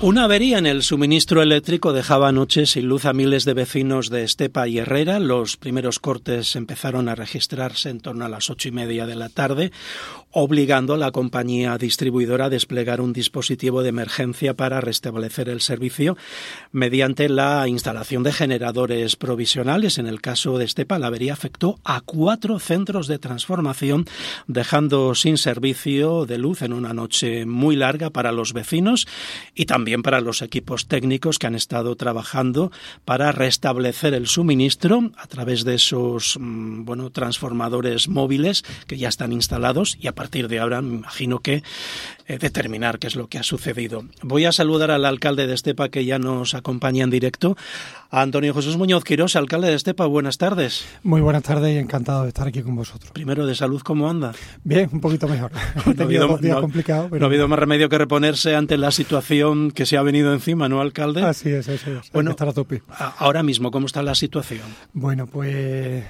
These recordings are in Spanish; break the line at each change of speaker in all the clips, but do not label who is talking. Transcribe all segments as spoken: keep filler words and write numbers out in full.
Una avería en el suministro eléctrico dejaba anoche sin luz a miles de vecinos de Estepa y Herrera. Los primeros cortes empezaron a registrarse en torno a las ocho y media de la tarde, obligando a la compañía distribuidora a desplegar un dispositivo de emergencia para restablecer el servicio mediante la instalación de generadores provisionales. En el caso de Estepa, la avería afectó a cuatro centros de transformación, dejando sin servicio de luz en una noche muy larga para los vecinos y también para los equipos técnicos que han estado trabajando para restablecer el suministro a través de esos bueno, transformadores móviles que ya están instalados, y a partir de ahora me imagino que eh, determinar qué es lo que ha sucedido. Voy a saludar al alcalde de Estepa, que ya nos acompaña en directo, a Antonio Jesús Muñoz Quirós. Alcalde de Estepa, buenas tardes.
Muy buenas tardes y encantado de estar aquí con vosotros.
Primero, de salud, ¿cómo anda?
Bien, un poquito mejor.
No ha habido,
dos días
no,
complicados, pero...
no ha habido más remedio que reponerse ante la situación que se ha venido encima, ¿no, alcalde?
Así es, así es.
Bueno,
hay que estar a tope.
Ahora mismo, ¿cómo está la situación?
Bueno, pues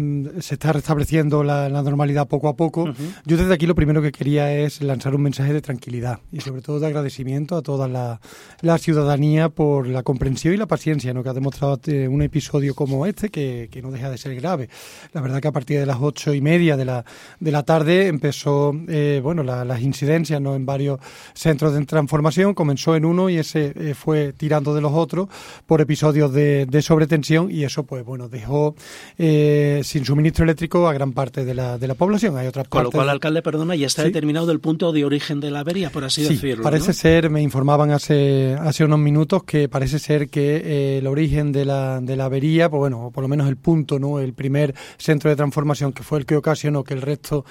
se está restableciendo la, la normalidad poco a poco. Uh-huh. Yo desde aquí lo primero que quería es lanzar un mensaje de tranquilidad y sobre todo de agradecimiento a toda la, la ciudadanía por la comprensión y la paciencia, ¿no?, que ha demostrado un episodio como este, que, que no deja de ser grave. La verdad que a partir de las ocho y media de la, de la tarde empezó eh, bueno, la, las incidencias, ¿no?, en varios centros de transformación. Comenzó en uno y ese eh, fue tirando de los otros por episodios de, de sobretensión, y eso pues bueno dejó eh, sin suministro eléctrico a gran parte de la, de la población. Hay otras
Con
partes...
lo cual, alcalde, perdona, ya está ¿Sí? determinado el punto de origen de la avería, por así
sí,
decirlo.
Parece
¿no?
ser, me informaban hace, hace unos minutos que parece ser que eh, el origen de la, de la avería, pues bueno, por lo menos el punto, ¿no?, el primer centro de transformación, que fue el que ocasionó que el resto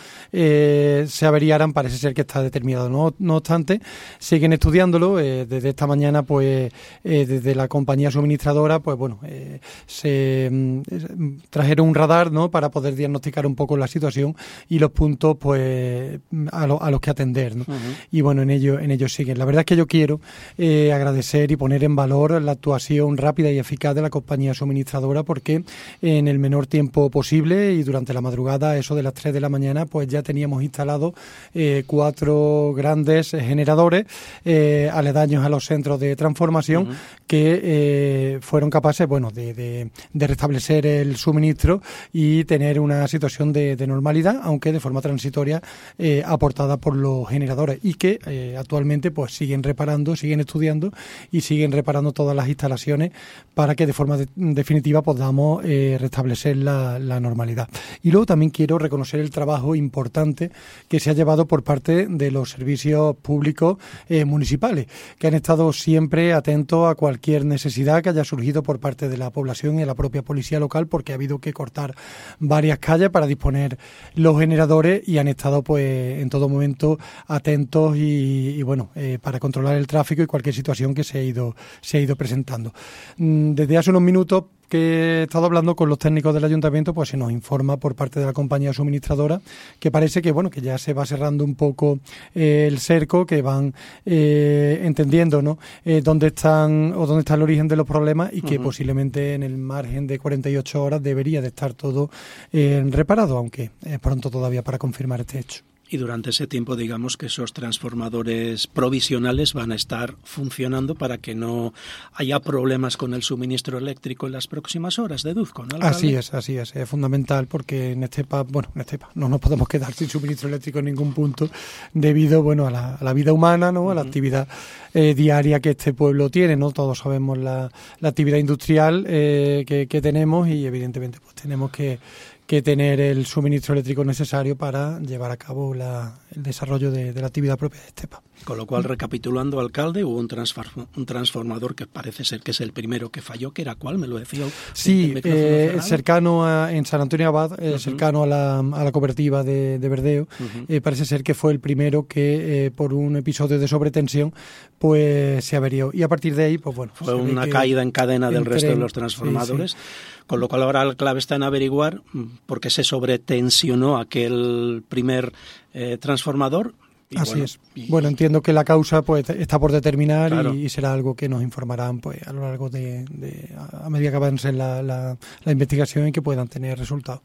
eh, se averiaran, parece ser que está determinado. No, no obstante, siguen estudiándolo. Eh, desde esta mañana, pues eh, desde la compañía suministradora, pues bueno, eh, se mm, trajeron un radar, ¿no?, para poder diagnosticar un poco la situación y los puntos, pues a, lo, a los que atender, ¿no? Uh-huh. Y bueno, en ello, en ello siguen. La verdad es que yo quiero eh, agradecer y poner en valor la actuación rápida y eficaz de la compañía suministradora, porque en el menor tiempo posible y durante la madrugada, eso de las tres de la mañana, pues ya teníamos instalados eh, cuatro grandes generadores eh, aledaños a los centros de transformación, uh-huh, que eh, fueron capaces, bueno, de, de, de restablecer el suministro y tener una situación de, de normalidad, aunque de forma transitoria, eh, aportada por los generadores, y que eh, actualmente pues siguen reparando, siguen estudiando y siguen reparando todas las instalaciones para que de forma de, definitiva podamos eh, restablecer la, la normalidad. Y luego también quiero reconocer el trabajo importante que se ha llevado por parte de los servicios públicos eh, municipales, que han estado siempre atentos a cualquier necesidad que haya surgido por parte de la población y de la propia policía local, porque ha habido que cortar varias calles para disponer los generadores, y han estado pues en todo momento atentos y, y bueno, eh, para controlar el tráfico y cualquier situación que se ha ido, se ha ido presentando. Desde hace unos minutos que he estado hablando con los técnicos del ayuntamiento, pues se nos informa por parte de la compañía suministradora que parece que bueno que ya se va cerrando un poco eh, el cerco, que van eh, entendiendo, ¿no?, eh, dónde están o dónde está el origen de los problemas, y que uh-huh, posiblemente en el margen de cuarenta y ocho horas debería de estar todo eh, reparado, aunque es pronto todavía para confirmar este hecho.
Y durante ese tiempo, digamos que esos transformadores provisionales van a estar funcionando para que no haya problemas con el suministro eléctrico en las próximas horas, deduzco, ¿no, alcalde?
Así es, así es. Es fundamental, porque en Estepa, bueno, en Estepa no nos podemos quedar sin suministro eléctrico en ningún punto, debido, bueno, a la, a la vida humana, ¿no?, a la uh-huh, actividad eh, diaria que este pueblo tiene, ¿no? Todos sabemos la, la actividad industrial eh, que, que tenemos, y evidentemente pues tenemos que que tener el suministro eléctrico necesario para llevar a cabo la, el desarrollo de, de la actividad propia de Estepa.
Con lo cual, recapitulando, alcalde, hubo un, transform, un transformador que parece ser que es el primero que falló, que era ¿cuál? ¿Me lo decía?
Sí, eh, cercano a, en San Antonio Abad, eh, uh-huh, cercano a la, a la cooperativa de, de Verdeo, uh-huh, eh, parece ser que fue el primero que eh, por un episodio de sobretensión pues se averió, y a partir de ahí pues bueno,
fue una caída en cadena del resto tren, de los transformadores. Sí, sí. Con lo cual ahora la clave está en averiguar por qué se sobretensionó aquel primer eh, transformador.
Y Así bueno, es. Y... Bueno, entiendo que la causa pues está por determinar, claro, y, y será algo que nos informarán pues a lo largo de, de a medida que avance la, la, la investigación y que puedan tener resultados.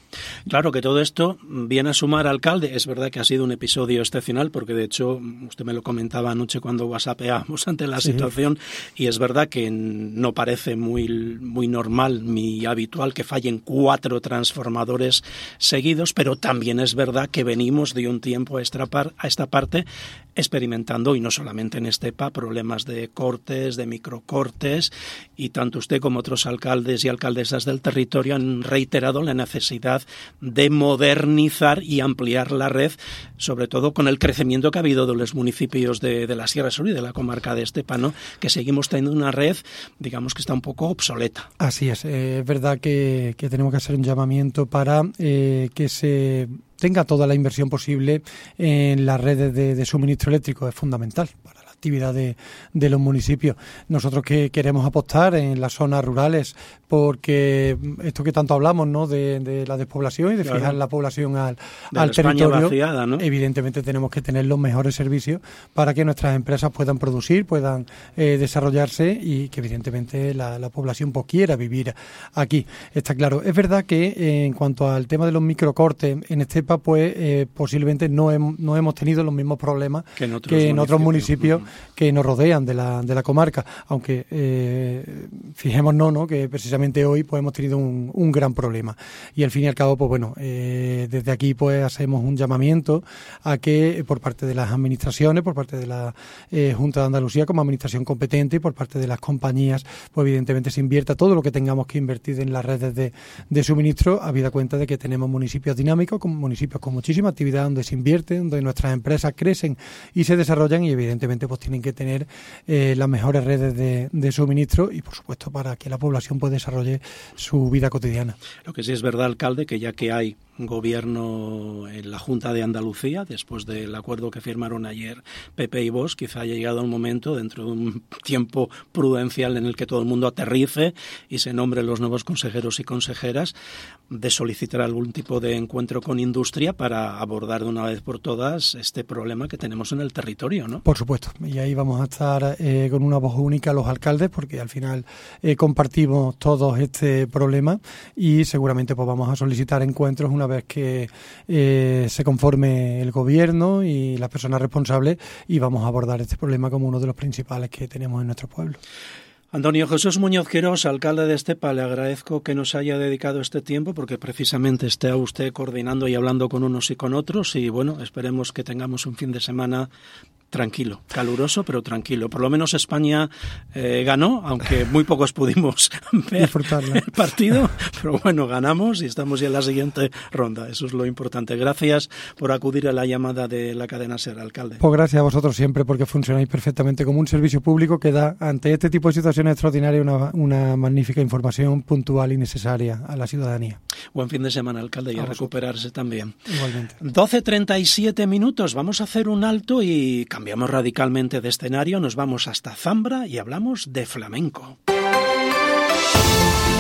Claro que todo esto viene a sumar, alcalde. Es verdad que ha sido un episodio excepcional, porque de hecho usted me lo comentaba anoche cuando whatsappeábamos ante la sí. situación, y es verdad que no parece muy, muy normal ni habitual que fallen cuatro transformadores seguidos, pero también es verdad que venimos de un tiempo a esta, par, a esta parte experimentando, y no solamente en Estepa, problemas de cortes, de microcortes, y tanto usted como otros alcaldes y alcaldesas del territorio han reiterado la necesidad de modernizar y ampliar la red, sobre todo con el crecimiento que ha habido de los municipios de, de la Sierra Sur y de la comarca de Estepa, ¿no? Que seguimos teniendo una red, digamos, que está un poco obsoleta.
Así es, eh, es verdad que, que tenemos que hacer un llamamiento para eh, que se tenga toda la inversión posible en las redes de, de suministro eléctrico. Es fundamental para la actividad de, de los municipios. Nosotros que queremos apostar en las zonas rurales, porque esto que tanto hablamos, ¿no?, de, de la despoblación y de claro. fijar la población al, al territorio,
vaciada, ¿no?
Evidentemente tenemos que tener los mejores servicios para que nuestras empresas puedan producir, puedan eh, desarrollarse, y que evidentemente la, la población pues, quiera vivir aquí. Está claro. Es verdad que eh, en cuanto al tema de los microcortes en Estepa, pues eh, posiblemente no, he, no hemos tenido los mismos problemas que en otros, que en otros municipios, municipios uh-huh. que nos rodean de la, de la comarca, aunque eh, fijémonos, ¿no?, que precisamente hoy pues hemos tenido un, un gran problema, y al fin y al cabo pues bueno eh, desde aquí pues hacemos un llamamiento a que por parte de las administraciones, por parte de la eh, Junta de Andalucía como administración competente, y por parte de las compañías, pues evidentemente se invierta todo lo que tengamos que invertir en las redes de, de suministro, habida cuenta de que tenemos municipios dinámicos, con municipios con muchísima actividad, donde se invierte, donde nuestras empresas crecen y se desarrollan, y evidentemente pues tienen que tener eh, las mejores redes de, de suministro, y por supuesto para que la población pueda desarrolle su vida cotidiana.
Lo que sí es verdad, alcalde, que ya que hay gobierno en la Junta de Andalucía, después del acuerdo que firmaron ayer P P y Vox, quizá haya llegado un momento, dentro de un tiempo prudencial en el que todo el mundo aterrice y se nombre los nuevos consejeros y consejeras, de solicitar algún tipo de encuentro con industria para abordar de una vez por todas este problema que tenemos en el territorio, ¿no?
Por supuesto, y ahí vamos a estar eh, con una voz única los alcaldes, porque al final eh, compartimos todos este problema, y seguramente pues vamos a solicitar encuentros una vez que eh, se conforme el gobierno y las personas responsables, y vamos a abordar este problema como uno de los principales que tenemos en nuestro pueblo.
Antonio Jesús Muñoz Quirós, alcalde de Estepa, le agradezco que nos haya dedicado este tiempo, porque precisamente está usted coordinando y hablando con unos y con otros, y bueno, esperemos que tengamos un fin de semana tranquilo, caluroso, pero tranquilo. Por lo menos España eh, ganó, aunque muy pocos pudimos ver el partido, pero bueno, ganamos y estamos ya en la siguiente ronda. Eso es lo importante. Gracias por acudir a la llamada de la cadena SER, alcalde.
Pues gracias a vosotros siempre, porque funcionáis perfectamente como un servicio público que da, ante este tipo de situaciones extraordinarias, una, una magnífica información puntual y necesaria a la ciudadanía.
Buen fin de semana, alcalde, y a, a recuperarse también.
Igualmente.
doce treinta y siete minutos. Vamos a hacer un alto y cambiamos radicalmente de escenario. Nos vamos hasta Zambra y hablamos de flamenco.